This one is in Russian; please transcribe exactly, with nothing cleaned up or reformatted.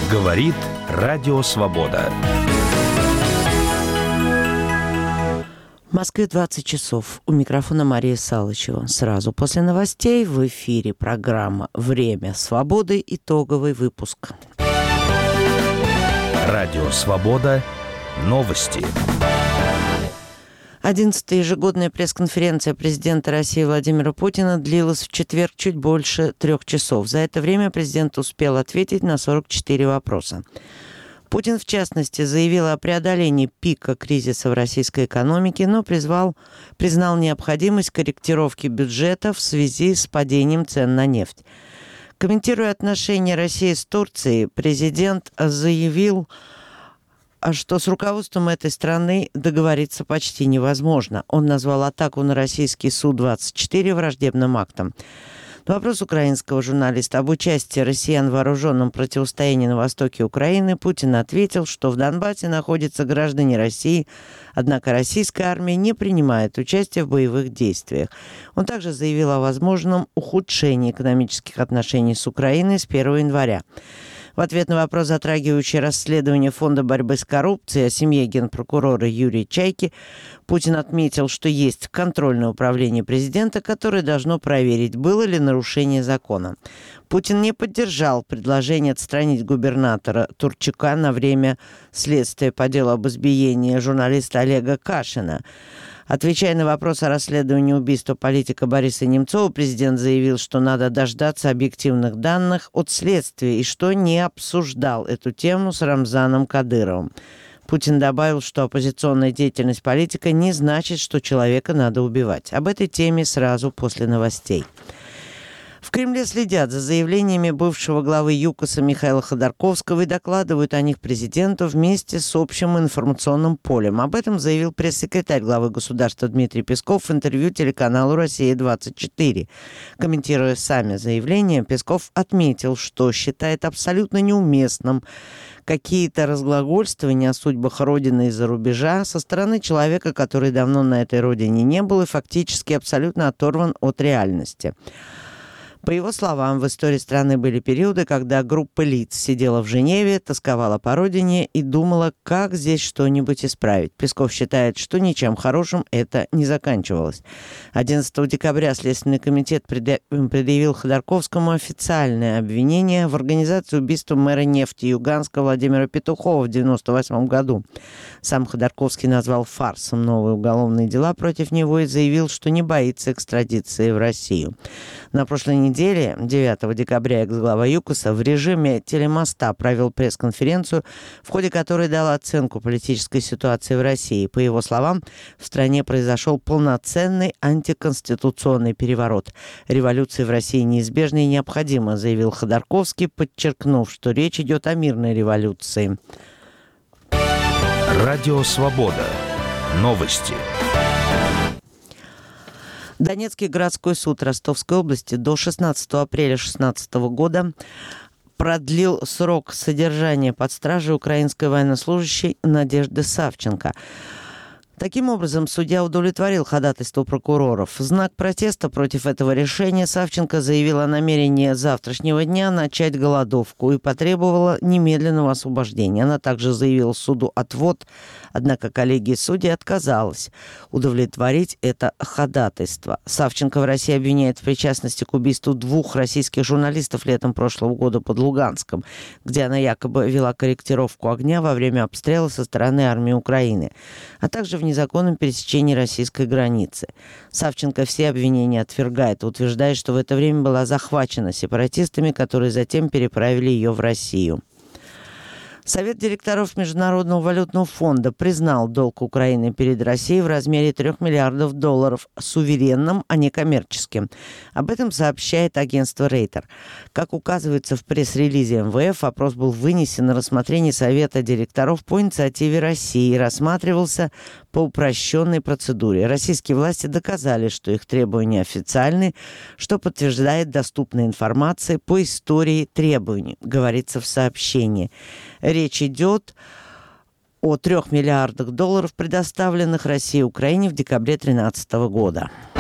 Говорит Радио Свобода. В Москве двадцать часов. У микрофона Мария Салычева. Сразу после новостей в эфире программа «Время свободы». Итоговый выпуск. Радио Свобода. Новости. Одиннадцатая ежегодная пресс-конференция президента России Владимира Путина длилась в четверг чуть больше трех часов. За это время президент успел ответить на сорок четыре вопроса. Путин, в частности, заявил о преодолении пика кризиса в российской экономике, но призвал, признал необходимость корректировки бюджета в связи с падением цен на нефть. Комментируя отношения России с Турцией, президент заявил, что с руководством этой страны договориться почти невозможно. Он назвал атаку на российский Су двадцать четыре враждебным актом. На вопрос украинского журналиста об участии россиян в вооруженном противостоянии на востоке Украины Путин ответил, что в Донбассе находятся граждане России, однако российская армия не принимает участие в боевых действиях. Он также заявил о возможном ухудшении экономических отношений с Украиной с первого января. В ответ на вопрос, затрагивающий расследование Фонда борьбы с коррупцией о семье генпрокурора Юрия Чайки, Путин отметил, что есть контрольное управление президента, которое должно проверить, было ли нарушение закона. Путин не поддержал предложение отстранить губернатора Турчака на время следствия по делу об избиении журналиста Олега Кашина. Отвечая на вопрос о расследовании убийства политика Бориса Немцова, президент заявил, что надо дождаться объективных данных от следствия и что не обсуждал эту тему с Рамзаном Кадыровым. Путин добавил, что оппозиционная деятельность политика не значит, что человека надо убивать. Об этой теме сразу после новостей. В Кремле следят за заявлениями бывшего главы ЮКОСа Михаила Ходорковского и докладывают о них президенту вместе с общим информационным полем. Об этом заявил пресс-секретарь главы государства Дмитрий Песков в интервью телеканалу «Россия двадцать четыре». Комментируя сами заявления, Песков отметил, что считает абсолютно неуместным какие-то разглагольствования о судьбах Родины из-за рубежа со стороны человека, который давно на этой родине не был и фактически абсолютно оторван от реальности. По его словам, в истории страны были периоды, когда группа лиц сидела в Женеве, тосковала по родине и думала, как здесь что-нибудь исправить. Песков считает, что ничем хорошим это не заканчивалось. одиннадцатого декабря Следственный комитет предъявил Ходорковскому официальное обвинение в организации убийства мэра нефти Юганска Владимира Петухова в девяносто восьмом году. Сам Ходорковский назвал фарсом новые уголовные дела против него и заявил, что не боится экстрадиции в Россию. На прошлой неделе, девятого декабря, экс-глава ЮКОСа в режиме телемоста провел пресс-конференцию, в ходе которой дал оценку политической ситуации в России. По его словам, в стране произошел полноценный антиконституционный переворот. Революция в России неизбежна и необходима, заявил Ходорковский, подчеркнув, что речь идет о мирной революции. Радио Свобода. Новости. Донецкий городской суд Ростовской области до шестнадцатого апреля две тысячи шестнадцатого года продлил срок содержания под стражей украинской военнослужащей Надежды Савченко. Таким образом, судья удовлетворил ходатайство прокуроров. В знак протеста против этого решения Савченко заявила о намерении завтрашнего дня начать голодовку и потребовала немедленного освобождения. Она также заявила суду отвод, однако коллегия судей отказалась удовлетворить это ходатайство. Савченко в России обвиняет в причастности к убийству двух российских журналистов летом прошлого года под Луганском, где она якобы вела корректировку огня во время обстрела со стороны армии Украины, а также в незаконном пересечении российской границы. Савченко все обвинения отвергает, утверждая, что в это время была захвачена сепаратистами, которые затем переправили ее в Россию. Совет директоров Международного валютного фонда признал долг Украины перед Россией в размере трех миллиардов долларов суверенным, а не коммерческим. Об этом сообщает агентство Рейтер. Как указывается в пресс-релизе эм вэ эф, вопрос был вынесен на рассмотрение Совета директоров по инициативе России и рассматривался по упрощенной процедуре. Российские власти доказали, что их требования официальны, что подтверждает доступная информация по истории требований, говорится в сообщении. Речь идет о трех миллиардах долларов, предоставленных России и Украине в декабре две тысячи тринадцатого года.